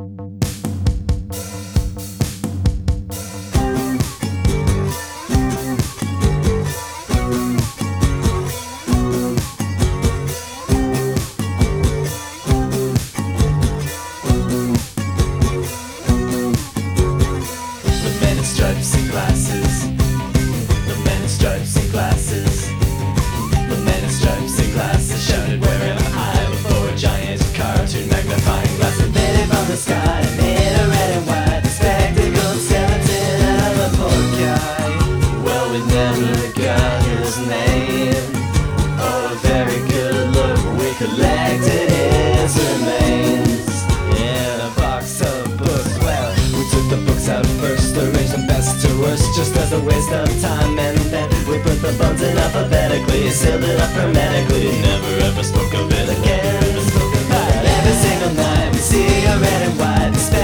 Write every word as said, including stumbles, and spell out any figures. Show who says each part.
Speaker 1: Stripes and glasses, the men in stripes and glasses, the men in stripes and glasses shouted, "Where am I?" before a giant cartoon magnifying glass invaded from the sky, made a red and white, the spectacled skeleton of a poor guy. Well, we never got his name. Oh, a very good look, we collected his remains in a box of books. Well, we took the books out first, arranged them best to worst, just as a waste of time, and then we put the bones in alphabetically, sealed it up hermetically, never ever spoke of it again. But every single night we see a red and white